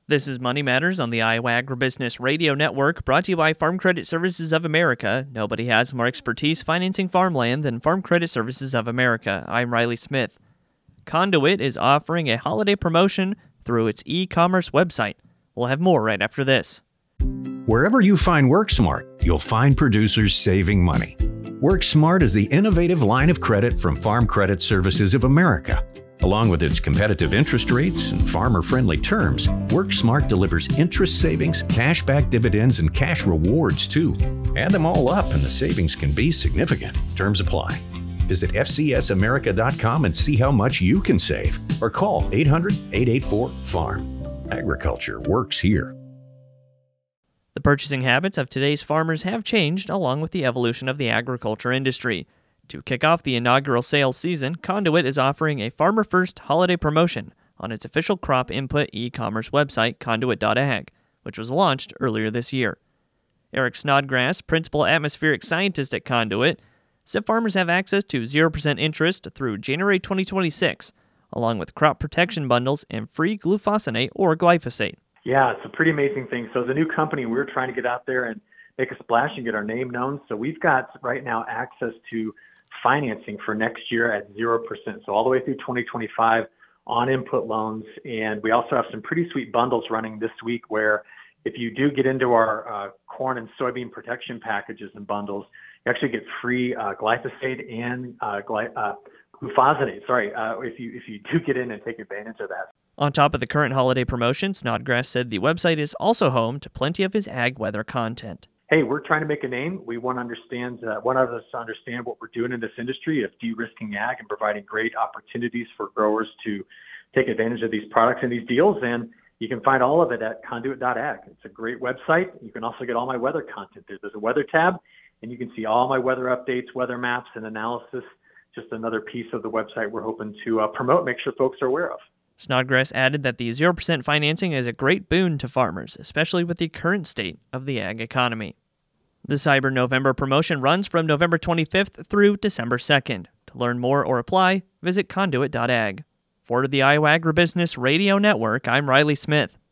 This is Money Matters on the Iowa Agribusiness Radio Network, brought to you by Farm Credit Services of America. Nobody has more expertise financing farmland than Farm Credit Services of America. I'm Riley Smith. Conduit is offering a holiday promotion through its e-commerce website. We'll have more right after this. Wherever you find WorkSmart, you'll find producers saving money. WorkSmart is the innovative line of credit from Farm Credit Services of America. Along with its competitive interest rates and farmer-friendly terms, WorkSmart delivers interest savings, cashback dividends, and cash rewards, too. Add them all up, and the savings can be significant. Terms apply. Visit FCSAmerica.com and see how much you can save. Or call 800-884-FARM. Agriculture works here. The purchasing habits of today's farmers have changed along with the evolution of the agriculture industry. To kick off the inaugural sales season, Conduit is offering a Farmer First holiday promotion on its official crop input e-commerce website, conduit.ag, which was launched earlier this year. Eric Snodgrass, principal atmospheric scientist at Conduit, said farmers have access to 0% interest through January 2026, along with crop protection bundles and free glufosinate or glyphosate. Yeah, it's a pretty amazing thing. So as a new company, we're trying to get out there and make a splash and get our name known. So we've got right now access to financing for next year at 0%. So all the way through 2025 on input loans. And we also have some pretty sweet bundles running this week where if you do get into our corn and soybean protection packages and bundles, you actually get free glyphosate and glufosinate. If you do get in and take advantage of that. On top of the current holiday promotion, Snodgrass said the website is also home to plenty of his ag weather content. Hey, we're trying to make a name. We want us to understand what we're doing in this industry of de-risking ag and providing great opportunities for growers to take advantage of these products and these deals. And you can find all of it at conduit.ag. It's a great website. You can also get all my weather content there. There's a weather tab, and you can see all my weather updates, weather maps, and analysis. Just another piece of the website we're hoping to promote, make sure folks are aware of. Snodgrass added that the 0% financing is a great boon to farmers, especially with the current state of the ag economy. The Cyber November promotion runs from November 25th through December 2nd. To learn more or apply, visit conduit.ag. For the Iowa Agribusiness Radio Network, I'm Riley Smith.